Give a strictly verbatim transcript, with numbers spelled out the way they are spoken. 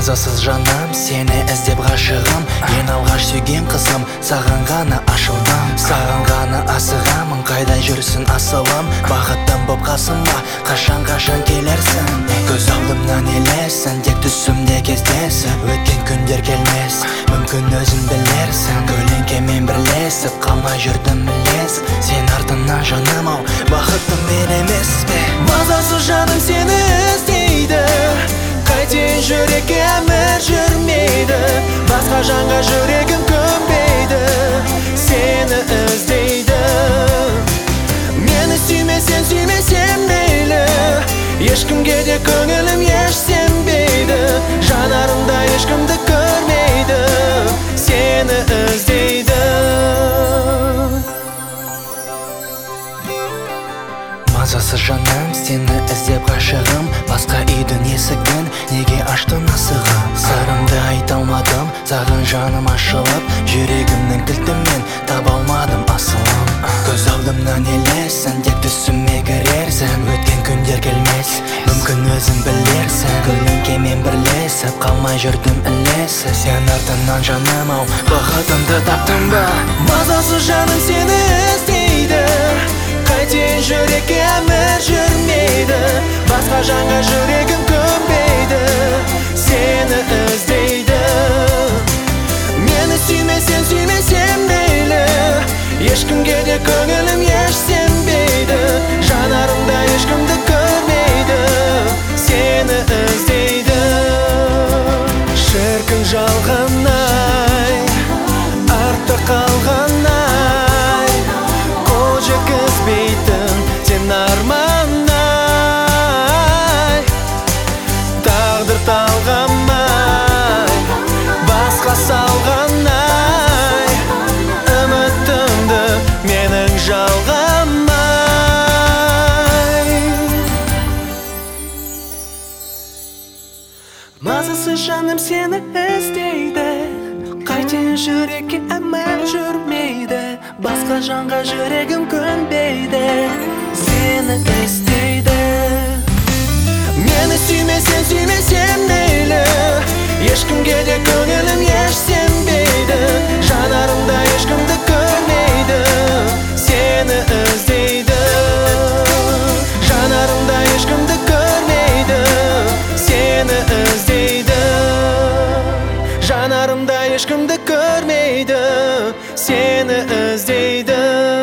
Мазасыз жаным, сені іздеп ғашығым. Ең алғаш сүйген қызым, саған ғана ашылдым. Саған ғана асығамын, қайда жүрсің асылым. Бақыттым боп қасыма, қашан-қашан келерсің. Көз алдымнан елесің, тек түсімде кездесіп. Өткен күндер келмес, мүмкін өзің білерсің. Көлеңкемен бірлесіп, қалмай жүрдім білесің. Сен артынан жаным ау, бақыттым мен емес пе? Мазасыз жаным сені іздейді, қайтейін жүрекке әмір жүрмейді. Басқа жанға жүрегім көнбейді, сені іздейді. Мені сүймесең сүймесем мейлі, ешкімге де көңілім еш сенбейді. Жанарымда ешкімді көрмейді, сені іздейді. Мазасыз жаным, сені іздеп ғашығым. Басқа үйдің есігін неге аштың асығым? Сырымды айта алмадым, саған жаным ашылып. Жүрегімнің кілтімен таба алмадым асылым. Көз алдымнан елесің, тек түсіме кірерсің. Өткен күндер келмес, мүмкін өзің білерсің. Көлеңкемен бірлесіп, қалмай жүрдім ілесіп. Сен артынан жаным ау, бақытымды таптың ба? Мазасыз жаным сені іздейді, қайтейін жүрекке әмір жүрмейді. Басқа жанға жүрегім көнбейді, сені іздейді. Мені сүймесең сүймесем мейлі, ешкімге де көңілім еш сенбейді. Жанарымда ешкімді көрмейді, сені іздейді. Шіркін жалған-ай, артта қалған-ай, қол жеткізбейтін сен арман-ай. Тағдыр талғамай, басқа салған-ай, үмітімді менің жалғамай. Мазасыз жаным сені іздейді, қайтейін жүрекке әмір жүрмейді. Басқа жанға жүрегім көнбейді, сені іздейді. Мені сүймесең сүймесем мейлі, ешкімге де көңілім еш сенбейді. Жанарымда ешкімді көрмейді, сені іздейді. Жанарымда ешкімді көрмейді, сені іздейді. Жанарымда ешкімді көрмейді, сені іздейді.